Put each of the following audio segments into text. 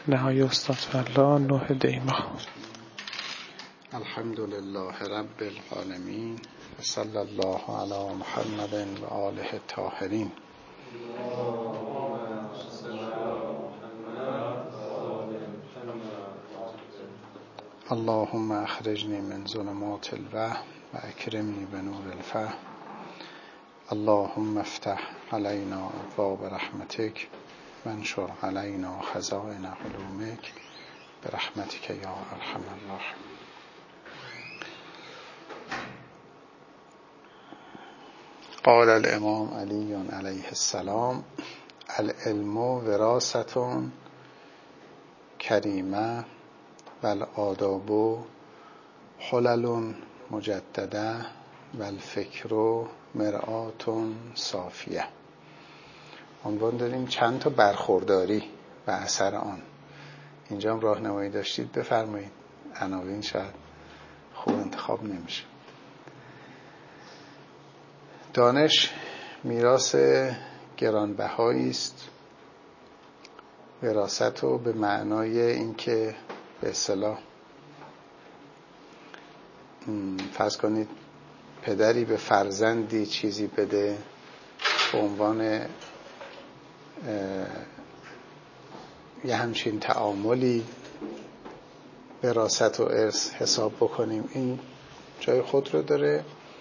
نهای استاد فلا 9 دی‌ماه. الحمد لله رب العالمین و صلی الله علی محمد و آله الطاهرین. اللهم اخرجنی من ظلمات الوهم و اکرمنی بنور الفهم. اللهم افتح علینا ابواب رحمتک وانشر علینا خزائن علومک برحمتک یا ارحم الراحمین. قال الامام علی علیه السلام: العلم وراثة کریمه و الآداب حلل مجدده و الفکر مرآة صافیه. عنوان داریم چند تا برخورداری و اثر آن. اینجا هم راهنمایی داشتید بفرمایید. عناوین شاید خوب انتخاب نمیشه. دانش میراث گرانبهایی است. وراثت رو به معنای اینکه به اصطلاح فرض کنید پدری به فرزندی چیزی بده به عنوان یه همچین تعاملی وراثت و ارث حساب بکنیم. این جای خود رو داره،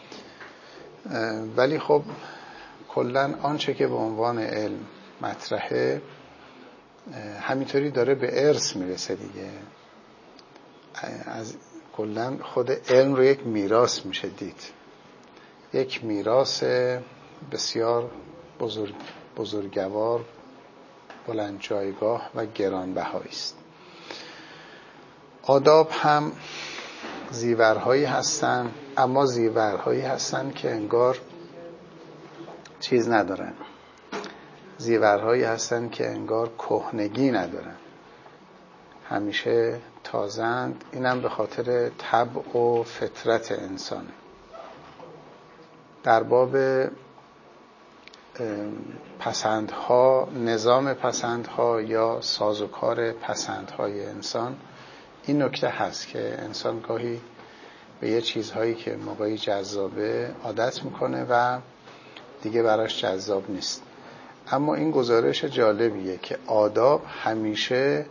ولی خب کلن آنچه که به عنوان علم مطرحه همینطوری داره به ارث میرسه دیگه. از کلن خود علم رو یک میراث میشه دید، یک میراث بسیار بزرگوار، بلند جایگاه و گرانبهایی است. آداب هم زیورهایی هستن، اما زیورهایی هستن که انگار چیز ندارن. زیورهایی هستن که انگار کهنگی ندارن، همیشه تازند. اینم به خاطر طبع و فطرت انسانه. در باب پسندها، نظام پسندها یا سازوکار پسندهای انسان، این نکته هست که انسان گاهی به یه چیزهایی که موقعی جذابه عادت میکنه و دیگه براش جذاب نیست. اما این گزارش جالبیه که آداب همیشه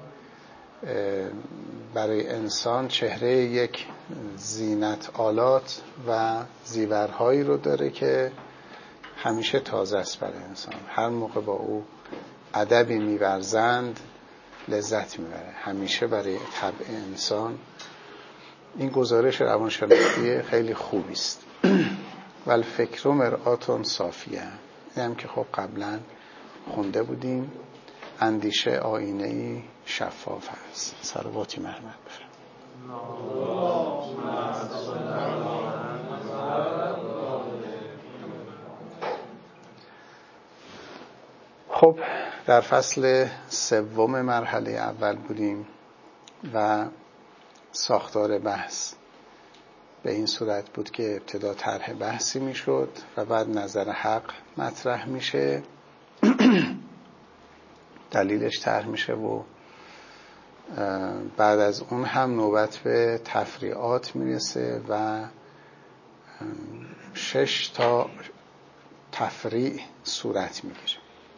برای انسان چهره یک زینت آلات و زیورهایی رو داره که همیشه تازه است برای انسان. هر موقع با او ادبی می‌ورزند لذت میبره. همیشه برای طبع انسان این گزارش روانشناختی خیلی خوبی است. و الفکر مرآة صافیه، این هم که خب قبلا خونده بودیم. اندیشه آینه‌ای شفاف است. صلواتی محمد بفرم. خب در فصل سوم مرحله اول بودیم و ساختار بحث به این صورت بود که ابتدا طرح بحثی میشد و بعد نظر حق مطرح میشه، دلیلش طرح میشه و بعد از اون هم نوبت به تفریعات میرسه و 6 تا تفریع صورت میگیره.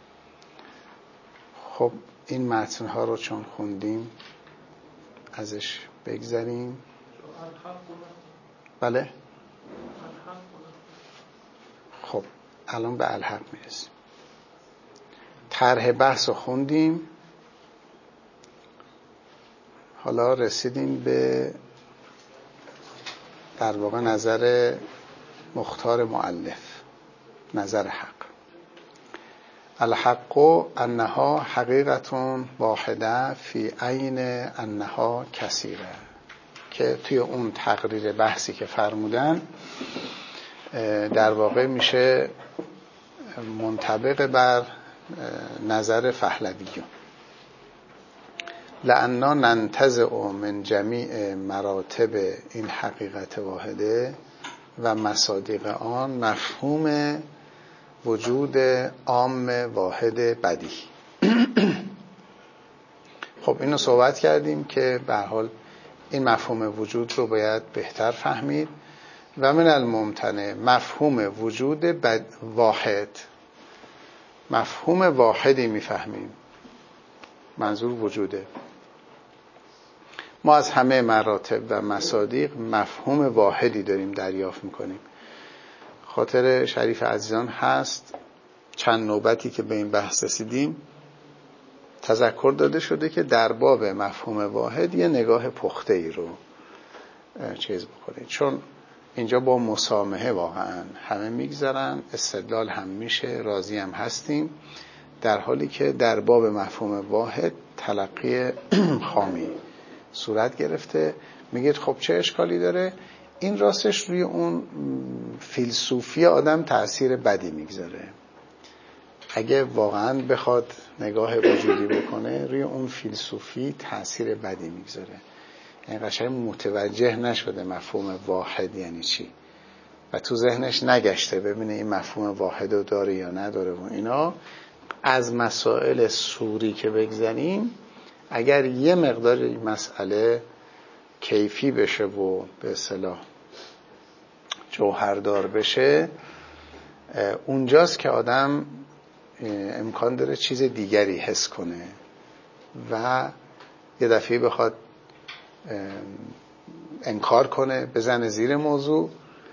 خب این متنها رو چون خوندیم ازش بگذریم. بله؟ خب الان به الحق میرسیم. طرح بحث رو خوندیم، حالا رسیدیم به در واقع نظر مختار مؤلف، نظر حق. الحق انها حقیقت واحده فی عین انها کثیره، که توی اون تقریر بحثی که فرمودن در واقع میشه منطبق بر نظر پهلویون. لأننا ننتزع من جمیع مراتب این حقیقت واحده و مصادیق آن مفهوم وجود عام واحد بدیهی. خب اینو صحبت کردیم که به هر حال این مفهوم وجود رو باید بهتر فهمید. و من الممتنع مفهوم وجود واحد، مفهوم واحدی میفهمیم، منظور وجوده. ما از همه مراتب و مصادیق مفهوم واحدی داریم دریافت میکنیم. خاطر شریف عزیزان هست چند نوبتی که به این بحث رسیدیم تذکر داده شده که در باب مفهوم واحد یه نگاه پخته ای رو چیز بکنید، چون اینجا با مسامحه واقعا همه میگذرن، استدلال هم میشه، راضی هم هستیم، در حالی که در باب مفهوم واحد تلقی خامی صورت گرفته. میگید خب چه اشکالی داره؟ این راستش روی اون فیلسوفی آدم تأثیر بدی میگذاره. اگه واقعا بخواد نگاه وجودی بکنه روی اون فیلسوفی تأثیر بدی میگذاره. یعنی قشنگ متوجه نشده مفهوم واحد یعنی چی و تو ذهنش نگشته ببینه این مفهوم واحد رو داره یا نداره و اینا. از مسائل سوری که بگذاریم، اگر یه مقدار مسئله کیفی بشه و به اصطلاح جوهردار بشه، اونجاست که آدم امکان داره چیز دیگری حس کنه و یه دفعه بخواد انکار کنه، بزنه زیر موضوع.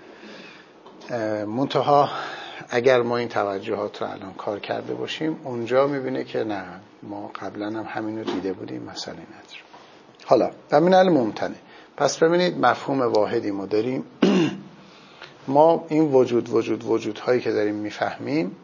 منتها اگر ما این توجهات رو الان کار کرده باشیم، اونجا میبینه که نه، ما قبلا هم همین رو دیده بودیم، مسئله نداره. حالا و من الممتنع، پس ببینید مفهوم واحدی ما داریم. ما این وجودهایی که داریم میفهمیم،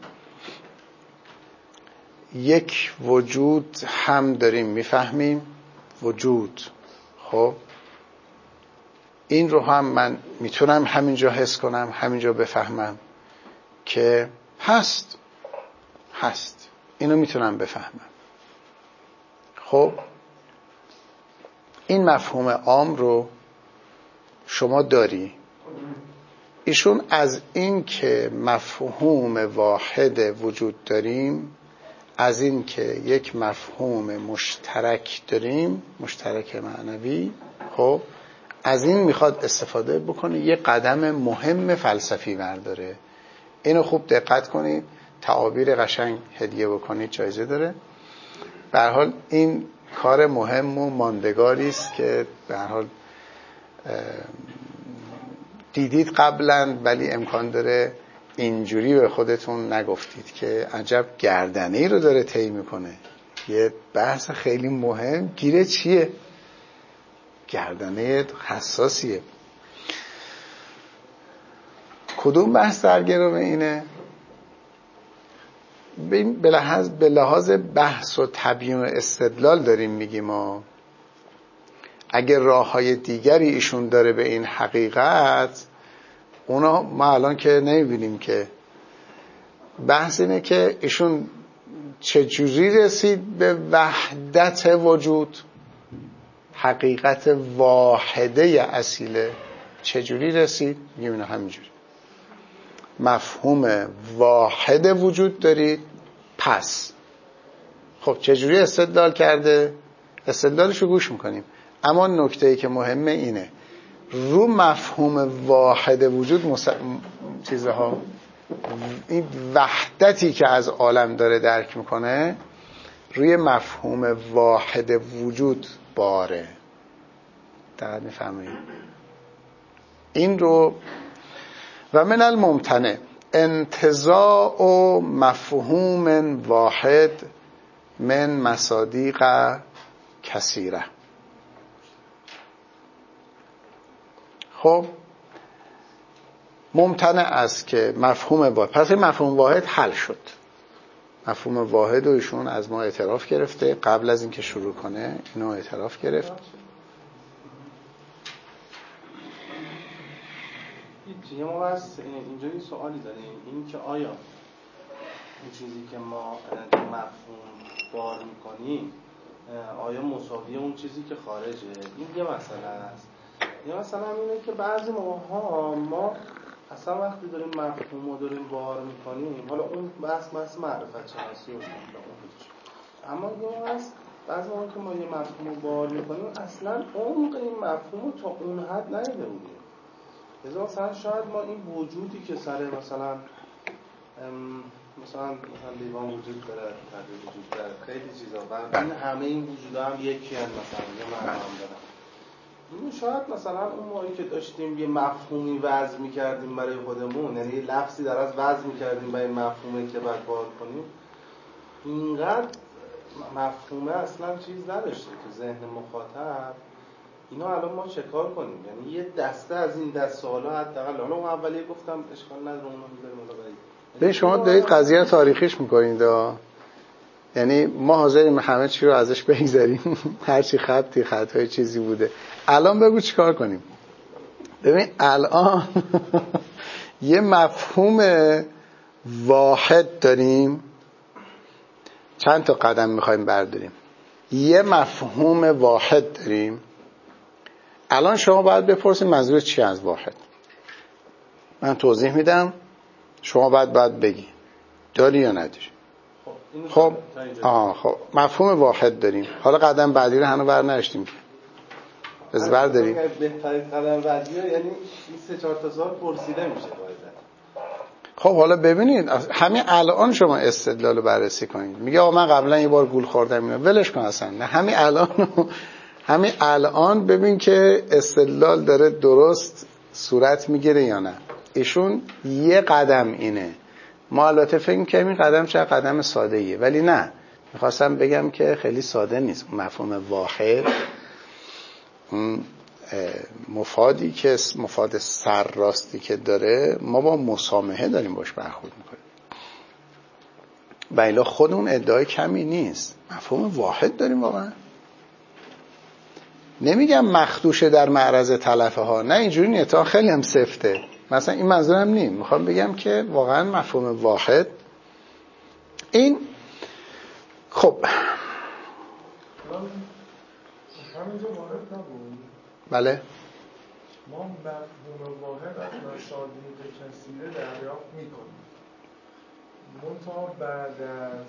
یک وجود هم داریم میفهمیم، وجود. خب این رو هم من میتونم همینجا حس کنم، همینجا بفهمم که هست، اینو میتونم بفهمم. خب این مفهوم عام رو شما داری. ایشون از این که مفهوم واحد وجود داریم، از این که یک مفهوم مشترک داریم، مشترک معنوی، خب از این میخواد استفاده بکنه، یه قدم مهم فلسفی برداره. اینو خوب دقت کنید، تعابیر قشنگ هدیه بکنید، جایزه داره. به هر حال این کار مهم و ماندگاری است که به هر حال دیدید قبلا، ولی امکان داره اینجوری به خودتون نگفتید که عجب گردنه‌ای رو داره طی میکنه. یه بحث خیلی مهم گیره چیه؟ گردنه حساسیه. کدوم بحث درگرو اینه؟ به لحاظ بحث و تبیین و استدلال داریم میگیم ما. اگر راه‌های دیگری ایشون داره به این حقیقت، اونا ما الان که نمیبینیم. که بحث اینه که ایشون چجوری رسید به وحدت وجود، حقیقت واحده اصیله، چجوری رسید؟ میگیم اینا همینجوری. مفهوم واحد وجود دارید، پس خب چجوری استدلال کرده؟ استدلالشو گوش میکنیم. اما نکته‌ای که مهمه اینه، رو مفهوم واحد وجود چیزها، این وحدتی که از عالم داره درک میکنه، روی مفهوم واحد وجود باره. دقیق میفهمید این رو. و من الممتنع انتزاع و مفهوم واحد من مصادیق کثیره. خب ممتنع است که مفهوم واحد، پس این مفهوم واحد حل شد. مفهوم واحد رو ایشون از ما اعتراف گرفته، قبل از اینکه شروع کنه اینو اعتراف گرفت. یه موقع از اینجا یه سوالی داریم، این که آیا این چیزی که ما مفهوم بار میکنیم آیا مساوی اون چیزی که خارجه؟ این یه مسئله است. یه مسئله هم اینه که بعضی موقع‌ها ما اصلا وقتی داریم مفهوم رو داریم بار میکنیم، حالا اون بحث معرفت شناسی و اما یه موقع است بعضی وقتا که ما یه مفهوم رو بار میکنیم اصلا عمق این مفهوم رو تا اون حد ندیده بودیم. مثلا شاید ما این وجودی که سر مثلا لیوان وجود داره، پرده وجود داره، خیلی چیزا و این همه این وجودا هم یکی هست، مثلا یه معنا هم دارن. این شاید مثلا اون موقعی که داشتیم یه مفهومی وضع می‌کردیم برای خودمون، یعنی یه لفظی در از وضع می‌کردیم برای مفهومی که بعد بار کنیم، اینقدر مفهومه اصلا چیز نداشته تو ذهن مخاطب. اینا الان ما چه کار کنیم؟ یعنی یه دسته از این دست سوالا حداقل حالا اون اولیه گفتم اشکال نداره اونو میذاریم حالا به شما دارید قضیه رو تاریخیش میکنید یعنی ما حاضریم همه چی رو ازش بگذاریم هر چی خطای چیزی بوده. الان بگو چیکار کنیم. ببین الان یه مفهوم واحد داریم، چند تا قدم میخوایم برداریم. یه مفهوم واحد داریم. الان شما باید بپرسید منظور چی از واحد. من توضیح میدم، شما باید بگی داری یا نداری. خب مفهوم واحد داریم. حالا قدم بعدی رو هنوز برنگشتیم که از برداریم. بهترین قدم بعدی یعنی این 3-4 تا سوال پرسیده میشه باید. خب حالا ببینید همین الان شما استدلال رو بررسی کنید. میگه آقا من قبلا یه بار گول خوردم، اینو ولش کن اصلا. نه همین الان ببین که استدلال داره درست صورت میگیره یا نه. ایشون یه قدم اینه. ما البته فکر می‌کنیم این قدم چه قدم ساده ایه، ولی نه، میخواستم بگم که خیلی ساده نیست. مفهوم واحد مفادی که مفاد سرراستی که داره، ما با مسامحه داریم باش برخورد میکنیم. بایلا خودمون ادعای کمی نیست. مفهوم واحد داریم واقعا. نمیگم مخدوشه در معرض تلفه ها، نه اینجوری نیست، تا خیلی هم سفته. مثلا این منظورم نیم. میخوام بگم که واقعا مفهوم واحد این خب همینجا وارد نبود. بله ما مفهوم واحد از مشاهده کثیره دریافت میکنیم، منتها بعد از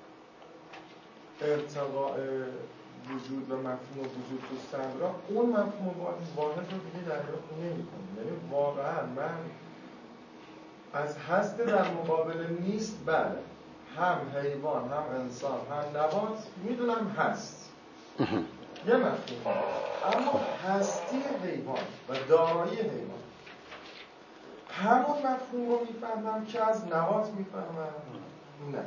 ارتقاء وجود و مفهوم وجود تو صدرا اون مفهوم واحد رو دیگه دریافت نمی‌کنیم. یعنی واقعا من از هست در مقابل نیست، بله، هم حیوان هم انسان هم نبات میدونم هست یه مفهوم، اما هستی حیوان و دارایی حیوان همون مفهوم رو میفهمم که از نبات میفهمم؟ نه.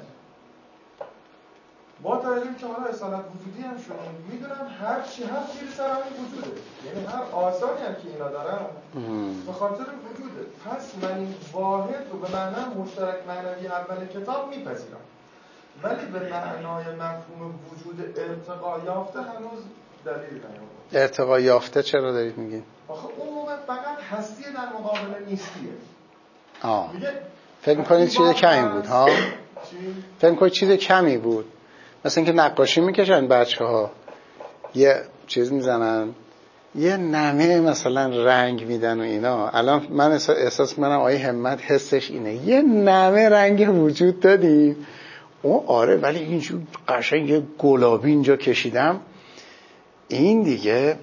با توجه که حالا اصالت وجودی هم شدیم، میدونم هر چی هم زیر سر همین وجوده، یعنی هر آثاری هم که اینا دارن به خاطر وجوده. پس من این واحد رو به معنی مشترک معنوی اول کتاب میپذیرم، ولی به معنای مفهوم وجود ارتقا یافته هنوز دلیل نیاوردم. ارتقا یافته چرا دارید میگین؟ آخه اون موقع فقط هستی در مقابل نیستیه. میگه فکر میکنید چیز کمی بود ها؟ فکر میکنید چیز کمی بود؟ مثلا اینکه نقاشی میکشن بچه‌ها یه چیز میزنن، یه نمه مثلا رنگ میدن و اینا. الان من احساس میکنم آیه همت حسش اینه، یه نمه رنگ وجود دادیم او آره، ولی اینجور قشنگ یه گلابی اینجا کشیدم، این دیگه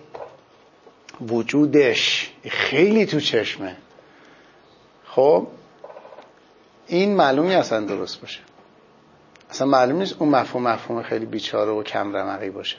وجودش خیلی تو چشمه. خب این معلومی اصلا درست باشه، اصلا معلوم نیست اون مفهوم خیلی بیچاره و کم رمقی باشه.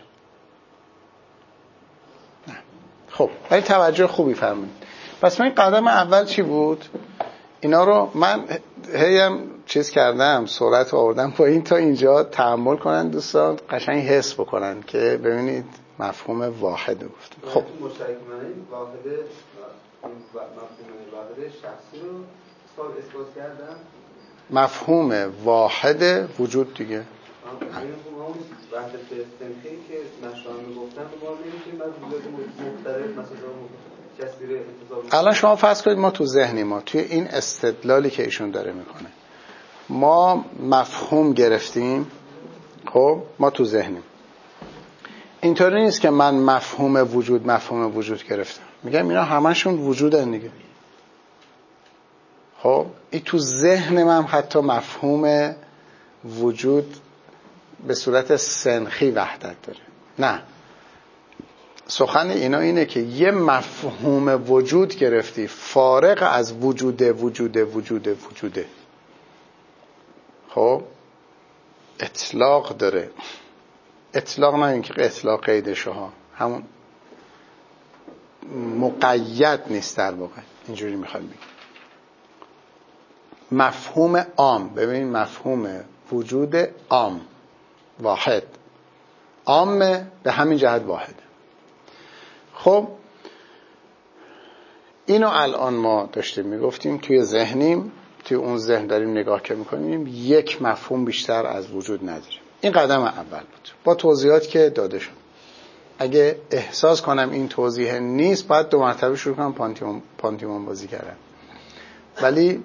نه. خب ولی توجه خوبی فرمایید. پس من قدم اول چی بود؟ اینا رو من هیم چیز کردم، سرعت آوردم پایین تا اینجا تأمل کنن دوستان، قشنگ حس بکنن که ببینید مفهوم واحد گفتم. خب مشترک معنی واحد، مفهوم واحد شخصی رو اثبات کردم. مفهوم واحد وجود دیگه. این همون وحدت صنفی که مشروعان میگفتن ما نمیتونیم از وجود مختلف مثلا کثیر انتظار. الان شما فرض کنید ما تو ذهنی ما توی این استدلالی که ایشون داره میکنه ما مفهوم گرفتیم. خب ما تو ذهنیم، اینطوری نیست که من مفهوم وجود گرفتم، میگم اینا همشون وجودن دیگه. خب این تو ذهن من حتی مفهوم وجود به صورت سنخی وحدت داره. نه، سخن اینا اینه که یه مفهوم وجود گرفتی فارغ از وجوده. خب اطلاق داره. اطلاق نه اینکه اطلاق قیدشه ها، همون مقید نیست در واقع، اینجوری میخوام بگم. مفهوم عام، ببین مفهوم وجود عام، واحد، عام به همین جهت واحده. خب اینو الان ما داشتیم میگفتیم توی ذهنیم، توی اون ذهن داریم نگاه که میکنیم، یک مفهوم بیشتر از وجود نداریم. این قدم اول بود با توضیحاتی که داده شد. اگه احساس کنم این توضیح نیست باید 2 مرتبه شروع کنم پانتیمون بازی کردن، ولی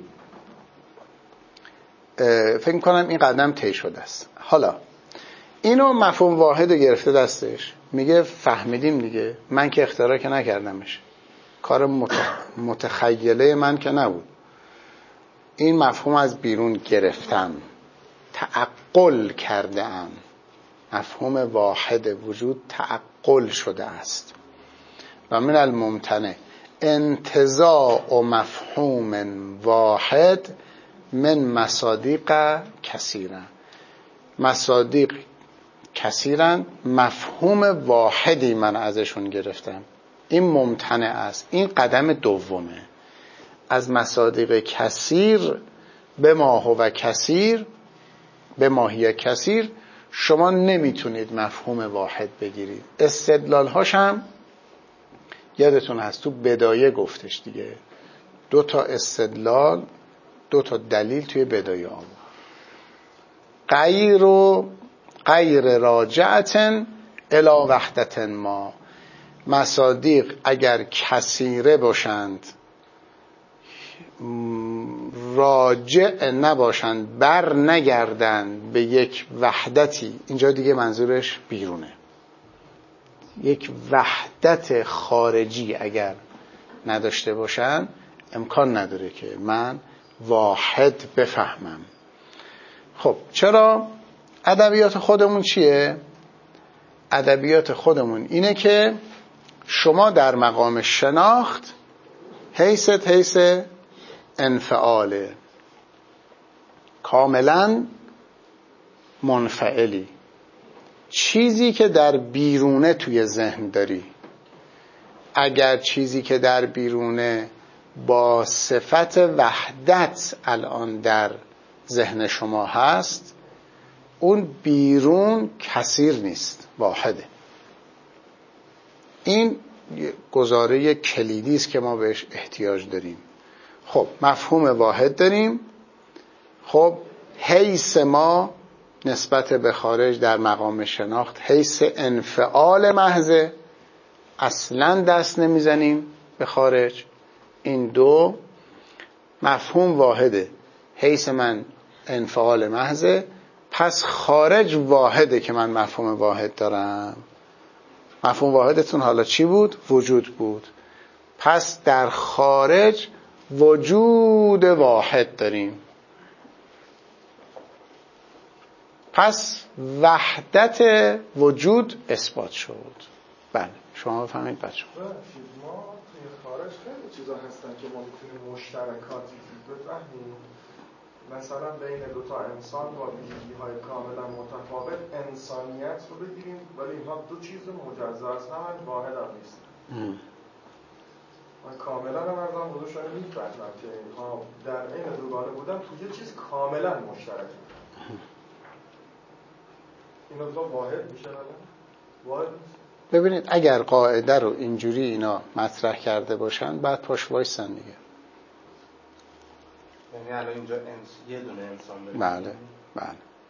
فکر کنم این قدم طی شده است. حالا اینو مفهوم واحد گرفته دستش، میگه فهمیدیم دیگه، من که اختراع که نکردمش، کار متخیله من که نبود، این مفهوم از بیرون گرفتم، تعقل کرده ام، مفهوم واحد وجود تعقل شده است. و من الممتنع انتزاع مفهوم واحد من مصادیق کثیرا. مصادیق کثیرا، مفهوم واحدی من ازشون گرفتم، این ممتنع است. این قدم دومه، از مصادیق کثیر به ما هو کثیر، به ماهی کثیر شما نمیتونید مفهوم واحد بگیرید. استدلال هاشم یادتون هست تو بدایه گفتش دیگه، 2 تا استدلال، 2 تا دلیل توی بدایه آمد. غیر راجعتن الی وحدت ما. مصادیق اگر کثیره باشند، راجع نباشند، بر نگردند به یک وحدتی، اینجا دیگه منظورش بیرونه، یک وحدت خارجی اگر نداشته باشند امکان نداره که من واحد بفهمم. خب چرا؟ ادبیات خودمون چیه؟ ادبیات خودمون اینه که شما در مقام شناخت حیث انفعاله، کاملا منفعلی. چیزی که در بیرونه توی ذهن داری، اگر چیزی که در بیرونه با صفت وحدت الان در ذهن شما هست، اون بیرون کثیر نیست، واحده. این گزاره کلیدی است که ما بهش احتیاج داریم. خب مفهوم واحد داریم. خب حیث ما نسبت به خارج در مقام شناخت حیث انفعال محض، اصلا دست نمیزنیم به خارج. این 2 مفهوم واحده، حیث من انفعال محض، پس خارج واحده که من مفهوم واحد دارم. مفهوم واحدتون حالا چی بود؟ وجود بود. پس در خارج وجود واحد داریم. پس وحدت وجود اثبات شد. بله شما بفهمید بچه ما توی خارج خیلی چیزا هستن که ما میتونیم مشترکاتی بفهمیم. مثلا بین 2 تا انسان با ویژگی‌های کاملا متفاوت انسانیت رو بگیریم، ولی اینها 2 چیز مجزا از هم، واحد هم نیست. من کاملا هم از آن بودو شاید میفهمم که اینها در این دوگانه بودن توی یه چیز کاملا مشترک. اینا 2 واحد میشه ولی واحد نیست. ببینید اگر قاعده رو اینجوری اینا مطرح کرده باشن بعد پاش وایسن دیگه. یعنی الان اینجا یه دونه انسان داریم. بله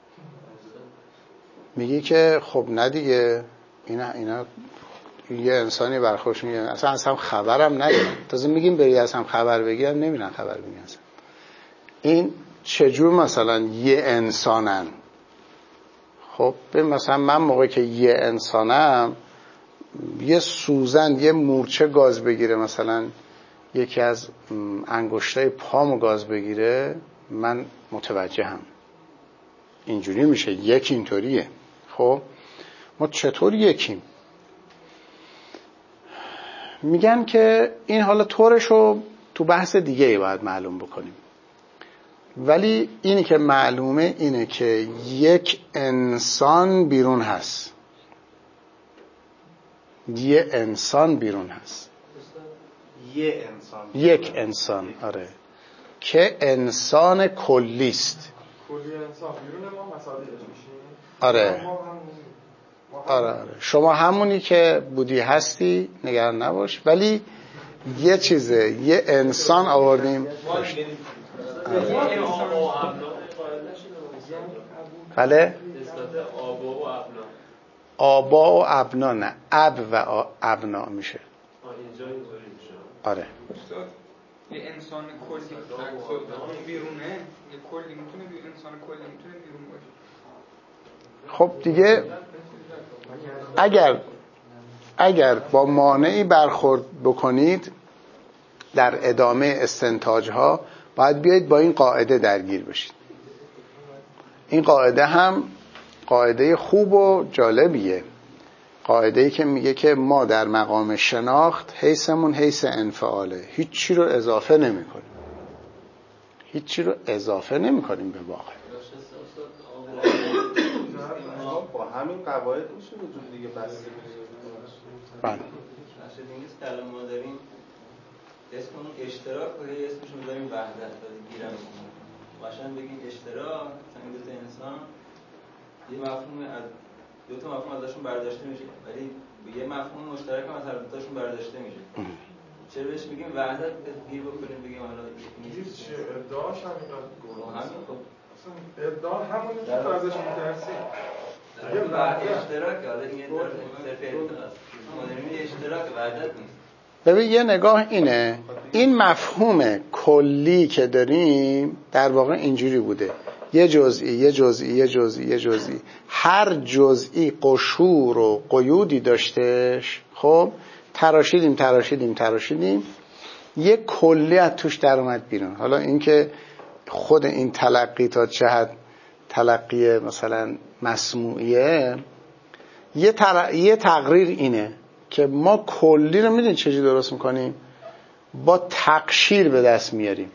میگی که خب نه دیگه، اینا یه انسانی برخوش میگه اصلا از هم خبرم ندارن، تازه میگیم برید از هم خبر بگیرن، نمیرن خبر بگیرن. این چجور مثلا یه انسانن؟ خب مثلا من موقعی که یه انسانم، یه سوزن یه مورچه گاز بگیره، مثلا یکی از انگشتای پامو گاز بگیره، من متوجهم. اینجوری میشه، یک اینطوریه. خب ما چطور یکیم؟ میگن که این حالا طورش رو تو بحث دیگه ای باید معلوم بکنیم، ولی اینی که معلومه اینه که یک انسان بیرون هست، یه انسان بیرون هست، یک انسان، آره، که انسان کلیست. کلی انسان بیرون ما مسادیقش میشیم. آره. آره شما همونی که بودی هستی، نگران نباش، ولی یه چیزه، یه انسان آوردیم. بله؟ آبا و ابنا، نه اب و ابنا میشه. آره یه انسان کلی بیرونه، یه کلی میتونه انسان کلی میتونه بیرون باشه. خب دیگه اگر با مانعی برخورد بکنید در ادامه استنتاجها، باید بیایید با این قاعده درگیر بشید. این قاعده هم قاعده خوب و جالبیه، قاعده‌ای که میگه که ما در مقام شناخت حیثمون حیث انفعاله، هیچی رو اضافه نمی‌کنیم، هیچی رو اضافه نمی‌کنیم به واقع. با همین قواعد میشه وجود دیگه بسته میشه. بله. نشد این نیست که الان ما داریم اسم اون اشتراک و یه اسمش رو داریم وحدت گیرم میکنیم. قشنگ بگیم اشتراک، مثلا دو تا انسان یه مفهوم از دو تا مفهوم ازشون برداشته میشه، ولی یه مفهوم مشترک هم از هر دو تاشون برداشته میشه. چرا بهش میگیم وحدت گیر بکنیم، بگیم حالا نیست چیه ادعاش همینقدر گروه همین. خب ادعا همونی که تو ازش میترسی یه وحدت اشتراک، حالا این یه صرف ادعاست، ما داریم یه اشتراک وحدت نیست. ببین یه نگاه اینه، این مفهوم کلی که داریم در واقع اینجوری بوده، یه جزئی یه جزئی یه جزئی یه جزئی، هر جزئی قشور و قیودی داشتش. خب تراشیدیم یه کلی از توش در اومد بیرون. حالا این که خود این تلقی تا چه حد تلقی مثلا مسموعیه، یه تقریر اینه که ما کلی رو میدونید چجوری درست میکنیم؟ با تقشیر به دست میاریم.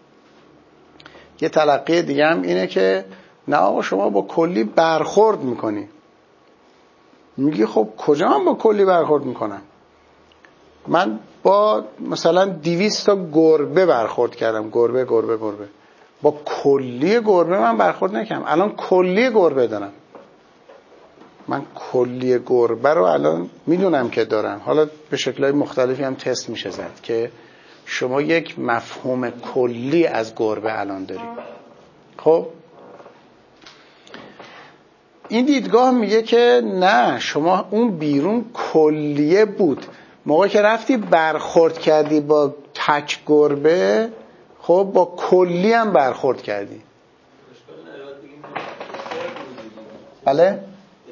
یه تلقی دیگه هم اینه که نه آقا شما با کلی برخورد میکنی. میگی خب کجا من با کلی برخورد میکنم؟ من با مثلا 200 تا گربه برخورد کردم، گربه با کلی گربه من برخورد نکردم. الان کلی گربه دارم، من کلی گربه رو الان میدونم که دارم. حالا به شکل‌های مختلفی هم تست میشه زد که شما یک مفهوم کلی از گربه الان دارید. خب این دیدگاه میگه که نه، شما اون بیرون کلیه بود، موقعی که رفتی برخورد کردی با تک گربه، خب با کلی هم برخورد کردی. بله؟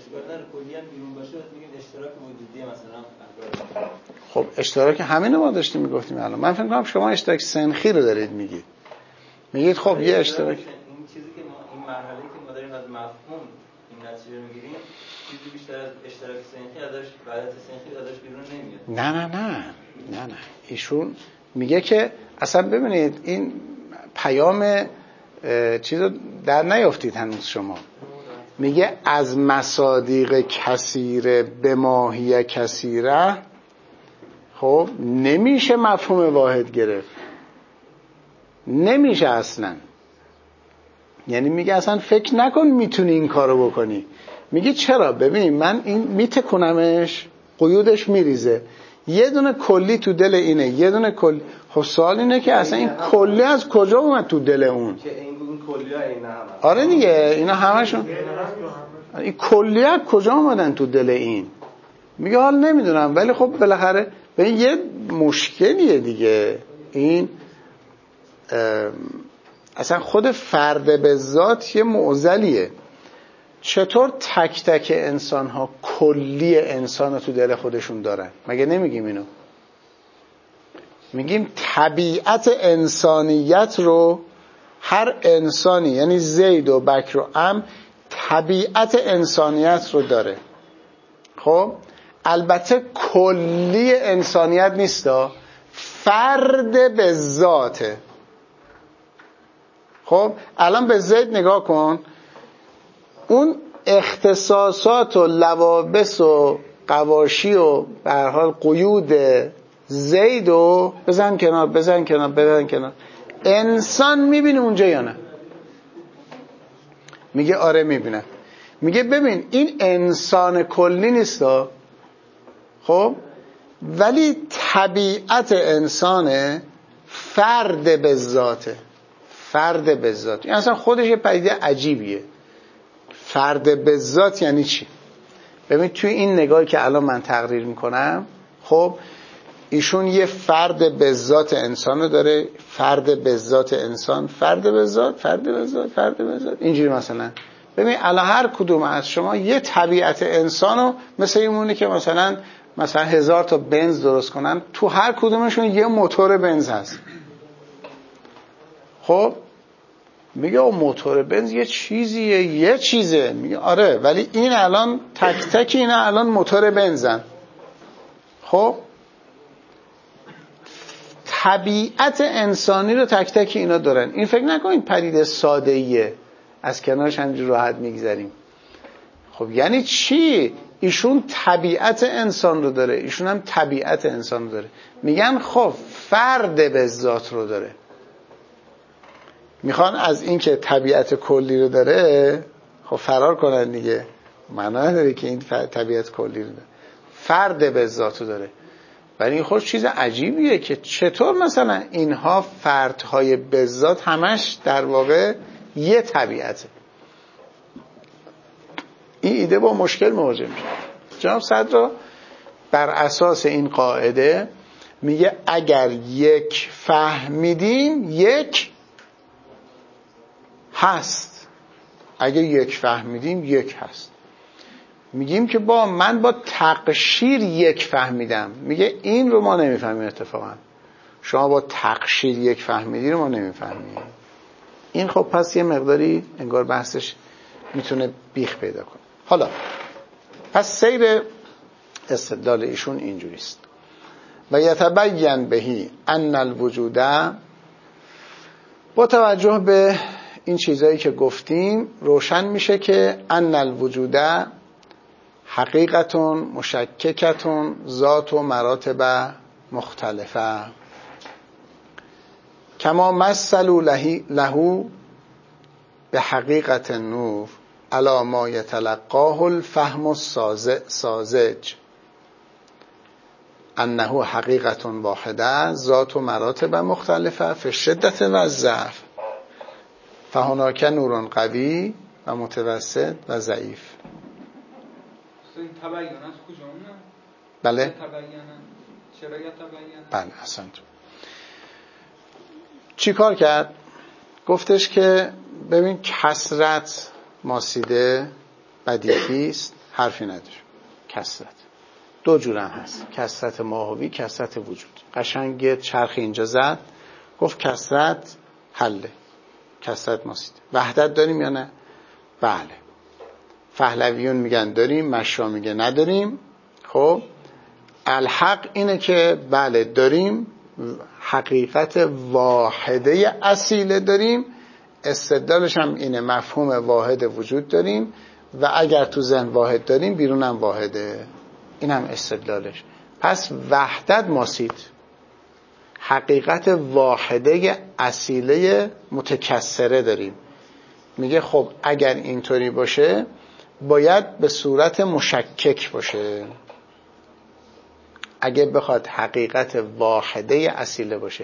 خب اشتراک همینو ما داشتیم میگفتیم الان. من فکر کنم شما اشتراک سنخی رو دارید میگید خب یه اشتراک، این چیزی که ما این مرحله که ما داریم از مفهوم این نتیجه میگیریم، چیزی بیشتر از اشتراک سنخی ازش وحدت سنخی ازش بیرون نمیاد. نه ایشون میگه که اصلا ببینید این پیام چیزو در نیافتید هنوز شما. میگه از مصادیق کثیره به ماهی کثیره، خب نمیشه مفهوم واحد گرفت، نمیشه اصلا. یعنی میگه اصلا فکر نکن میتونی این کارو بکنی. میگه چرا؟ ببین من این میتکنمش، قیودش میریزه، یه دونه کلی تو دل اینه، یه دونه کلی. خب سوال اینه که اصلا این کلی از کجا اومد تو دل اون؟ که این کلی‌ها اینا هم هست. آره دیگه اینا همشون این کلیات کجا اومدن تو دل این؟ میگه حال نمیدونم، ولی خب بالاخره به یه مشکلیه دیگه. این اصلا خود فرد به ذات یه معضلیه. چطور تک تک انسان ها کلی انسان رو تو دل خودشون دارن؟ مگه نمیگیم اینو؟ میگیم طبیعت انسانیت رو هر انسانی، یعنی زید و بکر و ام، طبیعت انسانیت رو داره. خب البته کلی انسانیت نیستا، فرد به ذاته. خب الان به زید نگاه کن، اون اختصاصات و لوابس و قواشی و به هر حال قیود زید رو بزن کنار. انسان میبینه اونجا یا نه؟ میگه آره میبینه. میگه ببین این انسان کلی نیستا، خب ولی طبیعت انسانه، فرد به ذاته. این اصلا خودش یه پدیده عجیبیه. فرد به ذات یعنی چی؟ ببین توی این نگاهی که الان من تقریر میکنم، خب ایشون یه فرد به ذات انسانو داره، فرد به ذات انسان، فرد به ذات اینجوری. مثلا ببین الان هر کدوم از شما یه طبیعت انسانو مثل اینونه که مثلا 1000 تا بنز درست کنن، تو هر کدومشون یه موتور بنز هست. خب میگه او موتور بنز یه چیزه. میگه آره، ولی این الان تک تک اینا الان موتور بنزن. خب طبیعت انسانی رو تک تک اینا دارن. این فکر نکنید پدیده ساده ایه از کنارش همینجوری راحت میگذریم. خب یعنی چی؟ ایشون طبیعت انسان رو داره، ایشون هم طبیعت انسان رو داره. میگن خب فرد به ذات رو داره. میخوان از این که طبیعت کلی رو داره خب فرار کنن دیگه. معنا نداره که این طبیعت کلی رو داره، فرد به ذات رو داره. ولی این خود چیز عجیبیه که چطور مثلا اینها فردهای به ذات همش در واقع یه طبیعته. این ایده با مشکل مواجه میشه. جناب صدرا بر اساس این قاعده میگه اگر یک فهمیدیم یک هست. اگه یک فهمیدیم یک هست. میگیم که من با تقشیر یک فهمیدم، میگه این رو ما نمیفهمیم. اتفاقا شما با تقشیر یک فهمیدی رو ما نمیفهمیم. این خب پس یه مقداری انگار بحثش میتونه بیخ پیدا کنه. حالا پس سیر استدلال ایشون اینجوریست: و یتبین بهی ان الوجود، با توجه به این چیزایی که گفتیم روشن میشه که ان الوجود حقیقتون مشککتون ذات و مراتب مختلفه کما مثلوا له به حقیقت نور علی ما یتلقاه الفهم الساذج انه حقیقت واحده ذات و مراتب مختلفه فی الشدت و الضعف فهناک نور قوی و متوسط و ضعیف. این تبیین از کجا اومد؟ بله؟ چرا یتبین؟ بله احسنت. چی کار کرد؟ گفتش که ببین کثرت ماسیده بدیهی است، حرفی نداره. کثرت دو جور هم هست، کثرت ماهوی، کثرت وجود. قشنگ چرخ اینجا زد، گفت کثرت حله، کثرت ماسیده. وحدت داریم یا نه؟ بله. پهلویون میگن داریم، مشا میگه نداریم. خب الحق اینه که بله داریم، حقیقت واحده اصیله داریم. استدلالش هم اینه، مفهوم واحد وجود داریم و اگر تو ذهن واحد داریم بیرون هم واحده. این هم استدلالش. پس وحدت ماسید، حقیقت واحده اصیله متکثره داریم. میگه خب اگر اینطوری باشه باید به صورت مشکک باشه. اگه بخواد حقیقت واحده اصیله باشه،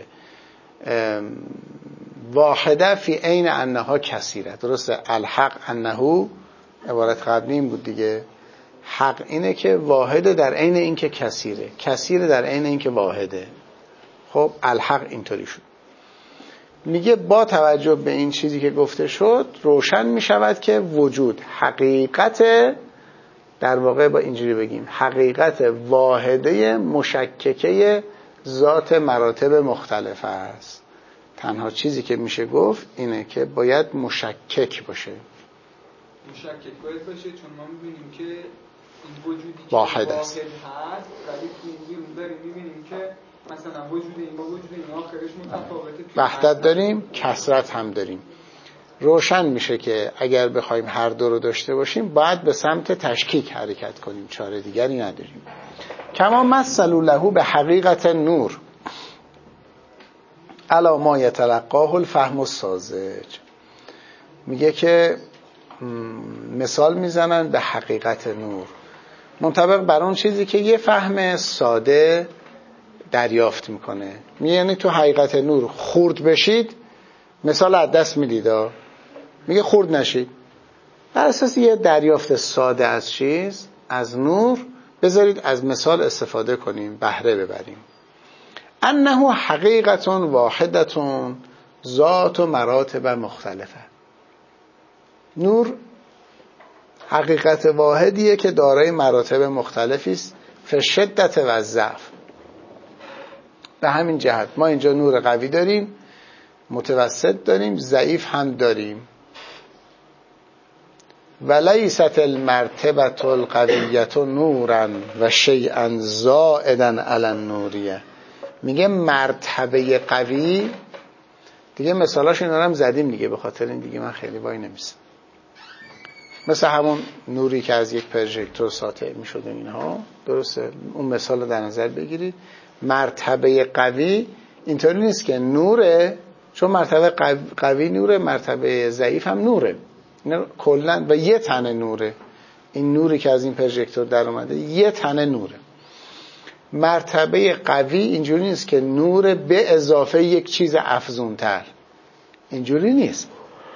واحده فی عین انها کثیره. درسته؟ الحق انه عبارت قبلی این بود دیگه. حق اینه که واحده در عین این که کثیره، کثیره در عین این که واحده. خب الحق اینطوری شد. میگه با توجه به این چیزی که گفته شد روشن میشود که وجود حقیقت، در واقع با اینجوری بگیم حقیقت واحده مشککه ذات مراتب مختلف است. تنها چیزی که میشه گفت اینه که باید مشکک باشه. مشکک باید باشه، چون ما می‌بینیم که این وجودی که واحد است، ولی تو این بیرون داریم می‌بینیم که مثلا وجود این با وجود این آخرش متفاوته. وحدت داریم، کثرت هم داریم. روشن میشه که اگر بخوایم هر دو رو داشته باشیم باید به سمت تشکیک حرکت کنیم، چاره دیگری نداریم. کما مثلوا له به حقیقت نور الا ما یتلقاه الفهم الساذج. میگه که مثال میزنن به حقیقت نور منطبق بر اون چیزی که یه فهم ساده دریافت میکنه. یعنی تو حقیقت نور خورد بشید، مثال از دست میدید، میگه خورد نشید. بر اساس یه دریافت ساده از چیز، از نور، بذارید از مثال استفاده کنیم، بهره ببریم. انه حقیقت واحدت ذات و مراتب مختلفه. نور حقیقت واحدیه که دارای مراتب مختلفی است، فشدت و ضعف. به همین جهت ما اینجا نور قوی داریم، متوسط داریم، ضعیف هم داریم. ولیست المرتبه القویه نورا و شیئا زائدا علی النوریه. میگه مرتبه قوی، دیگه مثالاش اینا رو هم زدیم دیگه، به خاطر این دیگه من خیلی وای نمیسم. مثل همون نوری که از یک پروژکتور ساطع میشد اینها، درسته؟ اون مثال رو در نظر بگیرید. مرتبه قوی اینطوری نیست که نوره، چون مرتبه قوی نوره، مرتبه ضعیف هم نوره، کلا و یه تنه نوره. این نوری که از این پروژکتور در اومده یه تنه نوره. مرتبه قوی اینجوری نیست که نور به اضافه یک چیز افزونتر، اینجوری نیست.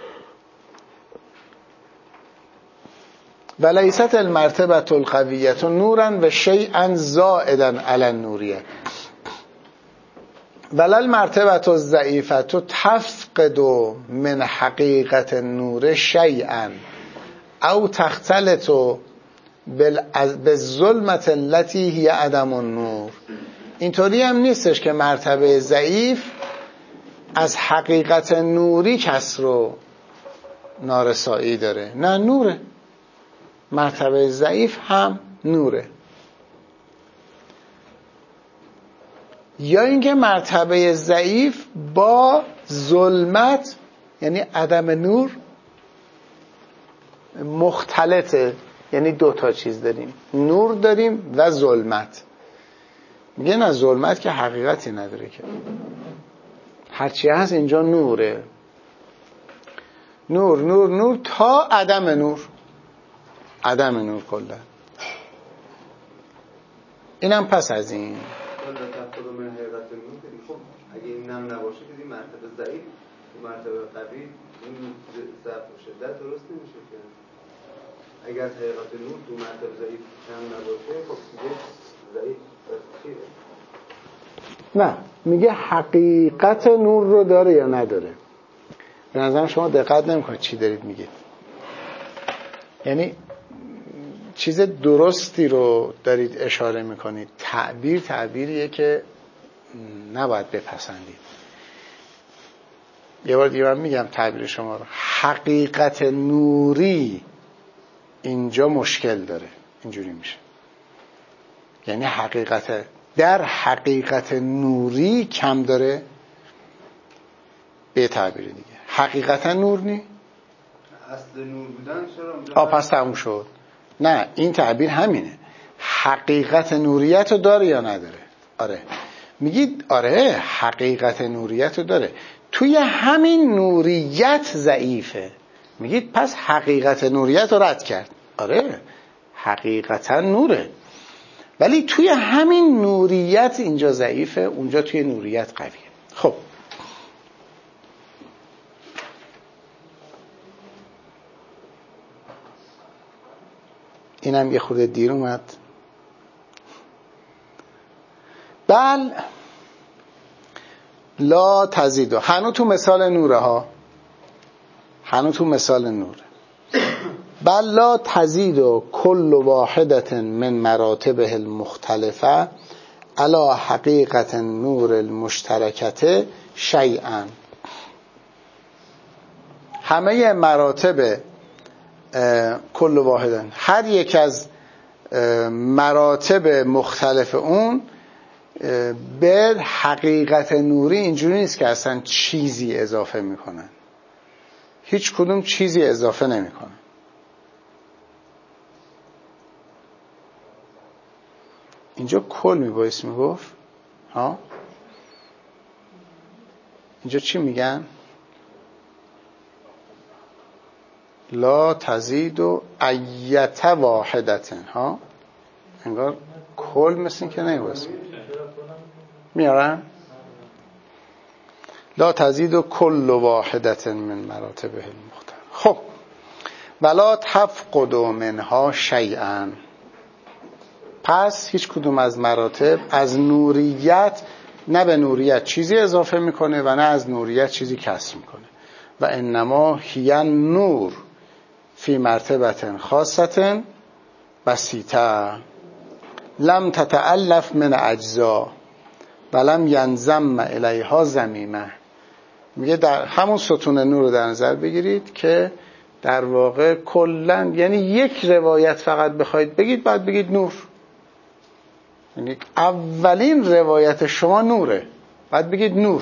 ولیست المرتبه القویه نورا و شیئا زائدا علی النوریه ولل مرتبه الضعیفه تفقد من حقیقت النور شیئا او تختلط بالظلمه التي هي عدم النور. اینطوری هم نیستش که مرتبه ضعیف از حقیقت نوری کسر و نارسایی داره، نه، نوره. مرتبه ضعیف هم نوره. یا اینکه مرتبه ضعیف با ظلمت، یعنی عدم نور، مختلطه. یعنی دو تا چیز داریم، نور داریم و ظلمت. میگه نه، ظلمت که حقیقتی نداره، که هرچی هست اینجا نوره. نور نور نور تا عدم نور، عدم نور کلا. اینم پس از این اگه این نم نباشه که این مرتبه ضعیف و مرتبه قوی این ضعف و شدت درست نمیشه که اگر حقیقت نور تو مرتبه ضعیف کم نباشه خب دیگه ضعیف چیه؟ نه، میگه حقیقت نور رو داره یا نداره. به نظرم شما دقت نمیکنید چی دارید میگید. یعنی چیز درستی رو دارید اشاره میکنید. تعبیریه که نباید بپسندید. یه بار دیگه من میگم تعبیر شما رو. حقیقت نوری اینجا مشکل داره، اینجوری میشه. یعنی در حقیقت نوری کم داره. به تعبیر دیگه حقیقتا نور نی؟ اصل نور بودن چرا؟ پس تموم شد. نه، این تعبیر همینه. حقیقت نوریت رو داره یا نداره؟ آره. میگید آره، حقیقت نوریت رو داره. توی همین نوریت ضعیفه. میگید پس حقیقت نوریت رو رد کرد. آره، حقیقتا نوره، ولی توی همین نوریت اینجا ضعیفه، اونجا توی نوریت قویه. خب اینم یه خورده دیر اومد. بل لا تزیدو، هنو تو مثال نوره ها، هنو تو مثال نوره. بل لا تزیدو کل واحدت من مراتبه المختلفه علی حقیقت نور المشترکت شیئا. همه مراتب کل واحدن، هر یک از مراتب مختلف اون به حقیقت نوری اینجوری نیست که اصلا چیزی اضافه میکنن، هیچ کدوم چیزی اضافه نمیکنن. اینجا کل میبایست میگفت ها، اینجا چی میگن؟ لا تزید و ایت واحدتن ها، انگار کل مثل این که نمیبایست میارن لا تزید و کل واحدت من مراتبه المختلف. خب ولا تفقد منها شیئا، پس هیچ کدوم از مراتب از نوریت نه به نوریت چیزی اضافه میکنه و نه از نوریت چیزی کسر میکنه. و انما هی نور فی مرتبه خاصه بسیطه لم تتألف من اجزا ولم ینضم الیها ضمیمه. میگه در همون ستون نور رو در نظر بگیرید که در واقع کلا یعنی یک روایت فقط بخواید بگید بعد بگید نور، یعنی اولین روایت شما نوره بعد بگید نور،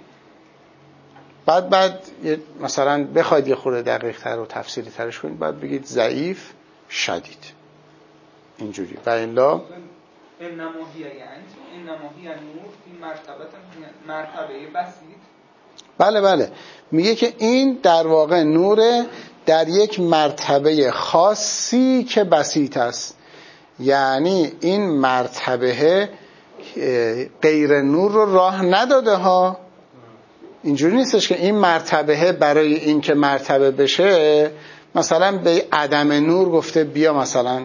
بعد مثلا بخواید یه خورده دقیق تر و تفصیلی ترش کنید بعد بگید ضعیف شدید اینجوری. و الا انما هی نور فی مرتبه بسیط. بله میگه که این در واقع نوره در یک مرتبه خاصی که بسیط است، یعنی این مرتبه غیر نور رو راه نداده ها. اینجوری نیستش که این مرتبه برای این که مرتبه بشه مثلا به عدم نور گفته بیا مثلا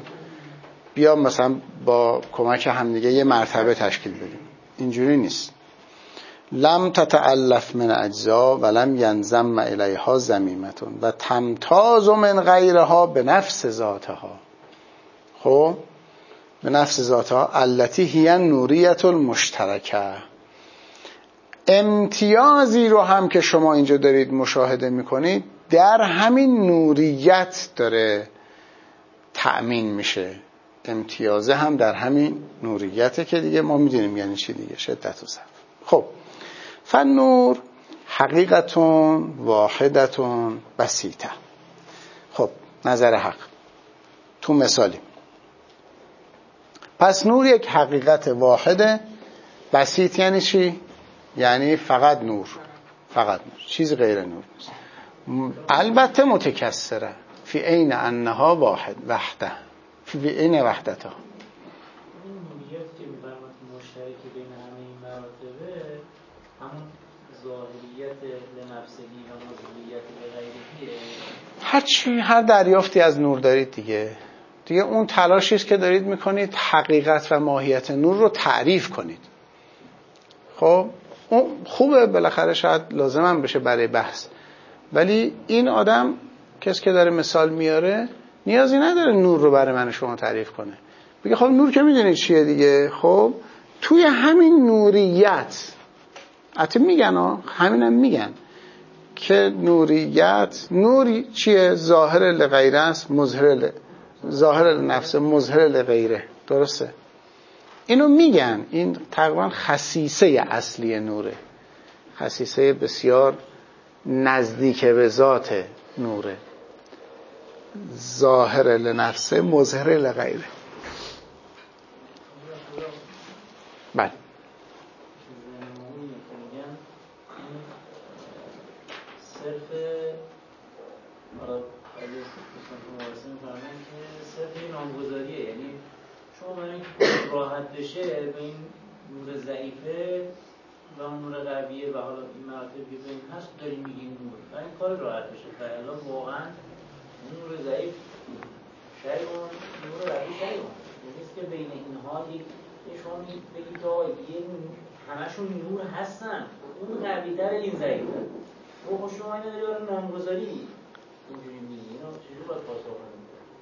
با کمک همدیگه یه مرتبه تشکیل بدیم، اینجوری نیست. لم تتألف من اجزا ولم ینضم الیها ضمیمتون و تمتاز من غیرها به نفس ذاتها. خب به نفس ذاتها التي هی نوریت المشترکه. امتیازی رو هم که شما اینجا دارید مشاهده میکنید در همین نوریت داره تأمین میشه، امتیازه هم در همین نوریته که دیگه ما میدونیم یعنی چی دیگه، شدت و ضعف. خب فالنور حقیقتون واحدتون بسیطه. خب نظر حق تو مثالی، پس نور یک حقیقت واحده. بسیط یعنی چی؟ یعنی فقط نور، چیز غیر نور نیست. البته متکثره فی عین انها وحده فی عین وحدتها. این نوریت که می‌فرماد مشترک بین همه این مراتبه همون ظاهریت لنفسهی و مظهریت لغیرهیه. هر دریافتی از نور دارید دیگه اون تلاشی است که دارید میکنید حقیقت و ماهیت نور رو تعریف کنید. خب اون خوبه، بالاخره شاید لازم هم بشه برای بحث، ولی این آدم کسی که داره مثال میاره نیازی نداره نور رو برای من شما تعریف کنه، بگه خب نور که میدونید چیه دیگه. خب توی همین نوریت حتی میگن همینم میگن که نوریت نوری چیه؟ ظاهر لغیره است، ظاهر لنفسه، مظهر لغیره. درسته؟ اینو میگن، این تقریبا خصیصه اصلی نوره، خصیصه بسیار نزدیک به ذات نوره، ظاهر لنفسه مظهر لغیره. بله صرف اگه مقایسه می‌کنن که صرف نامگذاریه، یعنی شما برای اینکه راحت بشه به این نور ضعیفه و اون نور قویه و حالا این مراتب که بین هست داریم میگیم نور، برای این کار راحت بشه. فعلا واقعا نور ضعیف شیعون، نور قوی شیعون، نیست که بین اینها شما بگید که یه همشون نور هستن، اون قوی‌تر این ضعیفه. خب شما اینو داری برای نامگذاری اینجوری میگی، اینو چجوری باید پاسخ بدیم؟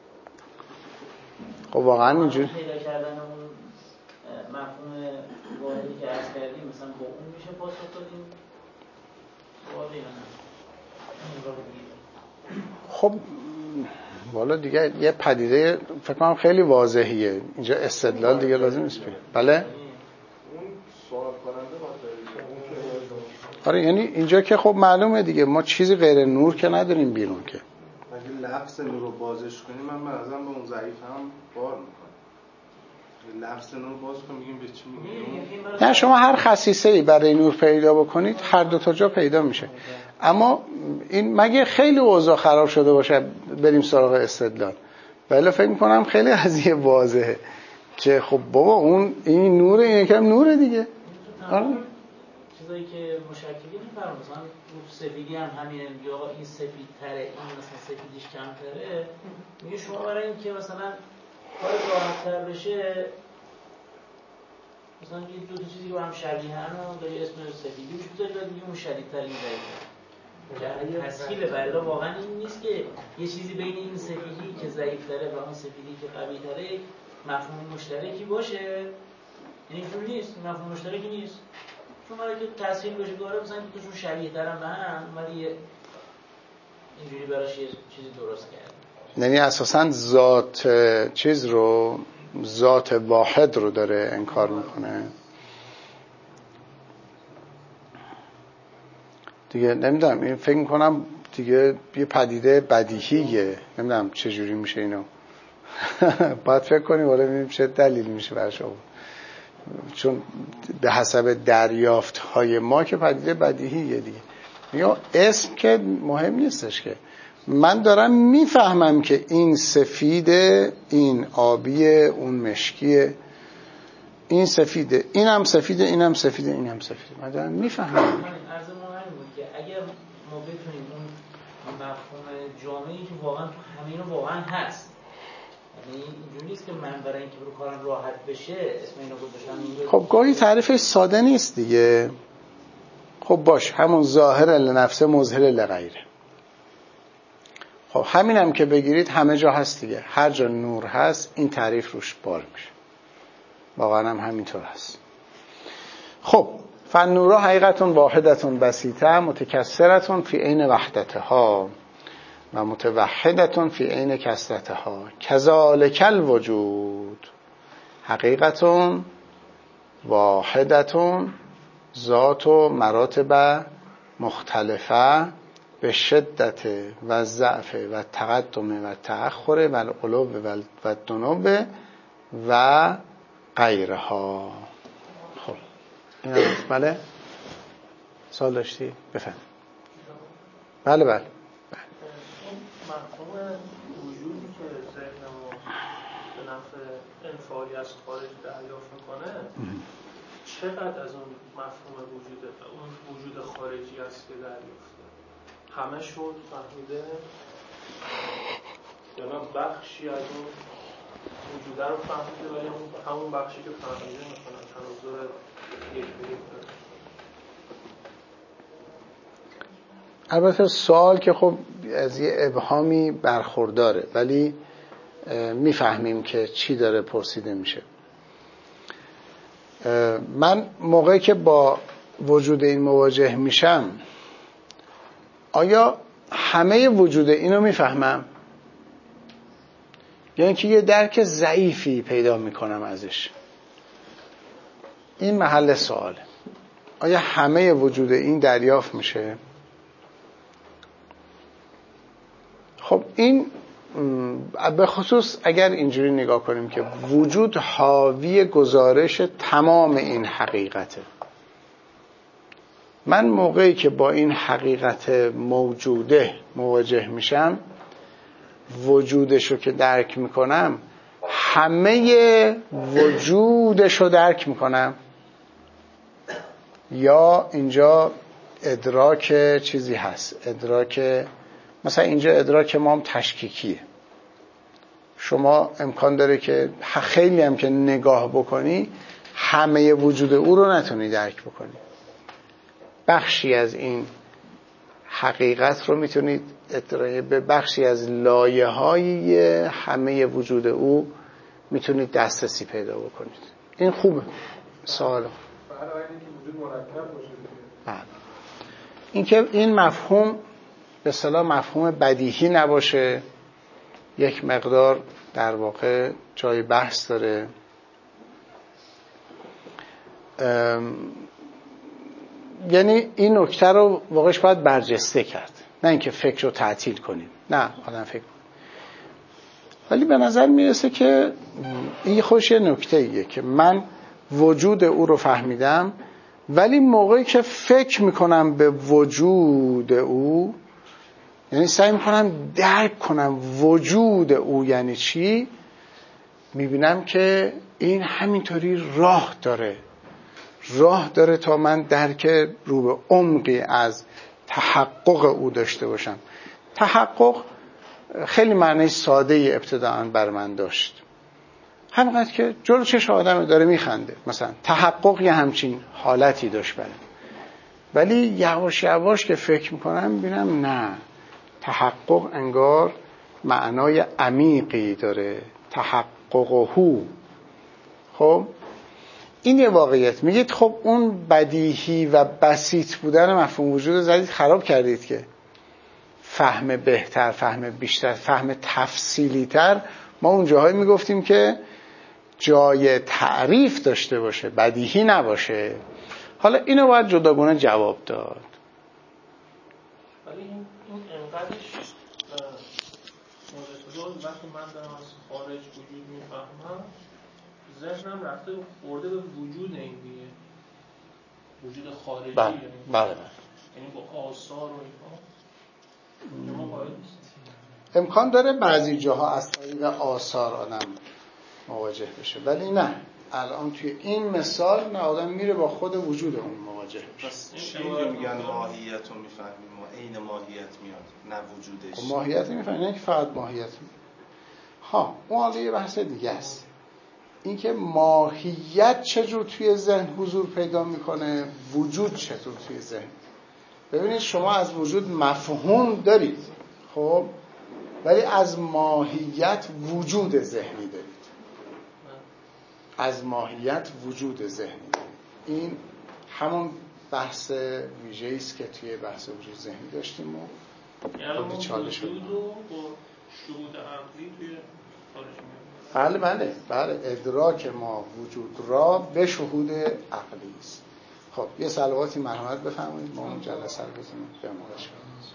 خب واقعا اینجوری پیدا کردن اون مفهوم واحدی که عرض کردیم مثلا با اون میشه پاسخ دادیم واضحه نه؟ خب والا دیگه یه پدیده فکر کنم خیلی واضحیه اینجا، استدلال دیگه لازم نیست. بله اون سوال کننده باشه. آره یعنی اینجا که خب معلومه دیگه ما چیزی غیر نور که نداریم بیرون که. اگه لفظ نور رو بازش کنیم من ازم به اون ضعیف هم بار میکنم. لفظ نور باز کنیم میگیم به چی میگیم؟ نه شما هر خصیصه‌ای برای نور پیدا بکنید هر دو تا جا پیدا میشه. اما این مگه خیلی اوضاع خراب شده باشه بریم سراغ استدلال، ولی فکر میکنم خیلی قضیه واضحه که خب بابا اون این نوره، این یکم نوره دیگه. آره چیزایی که مشکلی میفرم مثلا سفیدی هم همینه، یا این سفید تره، این مثلا سفیدیش کمتره، میگه شما برای این که مثلا کار راحت تر بشه مثلا یه دو تا چیزی که با هم شبیهن و داری اسم سفیدی روش بذاری و دیگه اون شدیدترین ضعیفه. تسهیله ولی واقعا این نیست که یه چیزی بین این سفیدی که ضعیف‌تره و اون سفیدی که قوی‌تره مفهوم مشترکی باشه. یعنی اینجوری نیست، مفهوم مشترکی نیست. چون برای که تسهیل بشه گاره مثلا دوشون شبیه‌ترن به هم، ولی اینجوری براش یه چیزی درست کرد. یعنی اساساً ذات چیز رو، ذات واحد رو داره انکار میکنه دیگه. نمیدونم این فکر میکنم دیگه یه پدیده بدیهیه، نمیدونم چجوری میشه اینو باید فکر کنیم ولی ببینیم چه دلیل میشه برش آورد، چون به حسب دریافت های ما که پدیده بدیهیه دیگه. یا اسم که مهم نیستش که من دارم میفهمم که این سفیده، این آبیه، اون مشکیه، این سفیده، اینم سفیده، اینم سفیده، اینم سفیده. من دارم میفهمم. عرض ما همین بود که اگر ما بتونیم اون مفهوم جامعی که واقعا تو همه اینو واقعا هست، یعنی اینجوری نیست که من برای اینکه برو کارم راحت بشه اسم اینو گذاشتم. خب گاهی تعریفش ساده نیست دیگه. خب باش همون ظاهر لنفسه مظهر لغیره. خب همینم که بگیرید همه جا هست دیگه، هر جا نور هست این تعریف روش بار میشه. واقعا هم همینطور هست. خب فالنور حقیقتون واحدتون بسیطه متکثرتون فی عین وحدتها و متوحدتون فی عین کثرتها کذالک الوجود حقیقتون واحدتون ذات و مراتب مختلفه به شدت و ضعف و تقدم و تأخر و العلو و دنو و غیرها. خب این هم بله سوال داشتی؟ بفهم. بله مفهوم وجودی که ذهن ما به نفع انفعالی از خارج دریافت میکنه چقدر از اون مفهوم اون وجود خارجی است که دریافته؟ همه شد فهمیده یا نه بخشی از اون وجوده رو فهمیده ولی همون بخشی که فهمیده میکنن تناظر یک به یک داره؟ البته سوال که خب از یه ابهامی برخورداره ولی میفهمیم که چی داره پرسیده میشه. من موقعی که با وجود این مواجه میشم آیا همه وجود اینو میفهمم یا اینکه یه درک ضعیفی پیدا میکنم ازش؟ این محل سواله. آیا همه وجود این دریافت میشه؟ خب این به خصوص اگر اینجوری نگاه کنیم که وجود حاوی گزارش تمام این حقیقته، من موقعی که با این حقیقت موجوده مواجه میشم وجودشو که درک میکنم همه وجودشو درک میکنم یا اینجا ادراک چیزی هست، ادراک مثلا اینجا ادراک ما هم تشکیکیه. شما امکان داره که خیلی هم که نگاه بکنی همه وجود او رو نتونی درک بکنی، بخشی از این حقیقت رو میتونید به بخشی از لایه های همه وجود او میتونید دسترسی پیدا بکنید. این خوبه سوالا. این که این مفهوم به اصطلاح مفهوم بدیهی نباشه یک مقدار در واقع جای بحث داره. یعنی این نکته رو واقعش باید برجسته کرد، نه اینکه فکر رو تعطیل کنیم، نه آدم فکر کنیم. ولی به نظر میرسه که این خودش یه نکته ایه که من وجود او رو فهمیدم، ولی موقعی که فکر میکنم به وجود او، یعنی سعی میکنم درک کنم وجود او یعنی چی، میبینم که این همینطوری راه داره تا من درک رو به عمقی از تحقق او داشته باشم. تحقق خیلی معنی ساده ای ابتداً بر من داشت، همینقدر که جلو چشم آدم داره میخنده، مثلا تحقق یه همچین حالتی داشت برم. ولی یواش یواش که فکر میکنم میبینم نه، تحقق انگار معنای عمیقی داره، تحققهو. خب این یه واقعیت. میگید خب اون بدیهی و بسیط بودن مفهوم وجود رو زدید خراب کردید که فهم بهتر، فهم بیشتر، فهم تفصیلی تر. ما اون جاهایی میگفتیم که جای تعریف داشته باشه، بدیهی نباشه. حالا اینو باید جداگانه جواب داد. ولی این انقدرش مورد وقتی من دارم از خارج وجود میفهمم، ذهنم رفته خورده به وجود این دیگه، وجود خارجی. بله. یعنی با آثار و اینها امکان داره بعضی جاها از طریق آثار آدم مواجه بشه، ولی نه، الان توی این مثال نه، آدم میره با خود وجود اون مواجه بشه. پس اینجا میگن ماهیت رو میفهمیم و عین ماهیت میاد، نه وجودش. ماهیت میفهمیم، نه که فقط ماهیت. ها اون حالا یه بحث دیگه است، اینکه ماهیت چجور توی ذهن حضور پیدا میکنه، وجود چطور توی ذهن. ببینید شما از وجود مفهوم دارید، خب، ولی از ماهیت وجود ذهنی دارید. از ماهیت وجود ذهنی دارید. این همون بحث ویژه‌ای است که توی بحث وجود ذهنی داشتیم و خود چالش بود. وجود و شهود عقلی توی خارج میاد. بله ادراک ما وجود را به شهود عقلی است. خب یه صلواتی مرحمت بفرمایید، ما اون جلسه رو بزنیم به موقعش.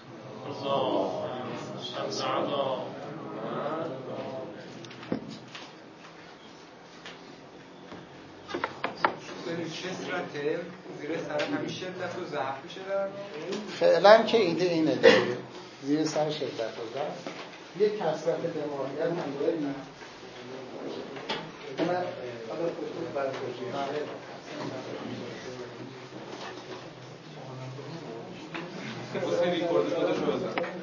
چه صورته زیر سر همین شدت و ضعف میشه در فعلا که ایده اینه دیگه، زیر سر شدت و ضعف یک کثرت دماغیت هم داریم. من حالا خودتون برای توجیه حسین ریکورد خودش رو بزن.